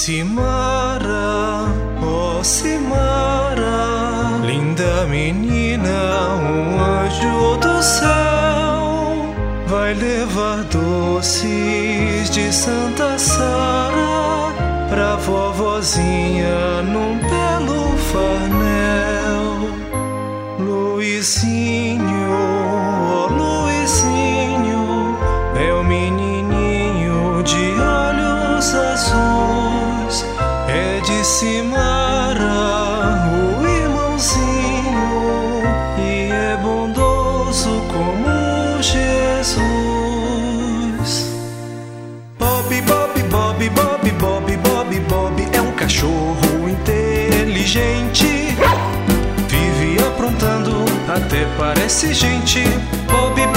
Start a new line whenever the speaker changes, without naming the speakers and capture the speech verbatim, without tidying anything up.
Simara, oh Simara, linda menina, um anjo do céu, vai levar doces de Santa Sara pra vovozinha num belo farnel. Luizinho, oh Luizinho, é o menininho de olhos azuis, é de Simara, o irmãozinho, e é bondoso como Jesus. Bob, Bob, Bob, Bob, Bob, Bob, Bob é um cachorro inteligente, vive aprontando, até parece gente. Bob,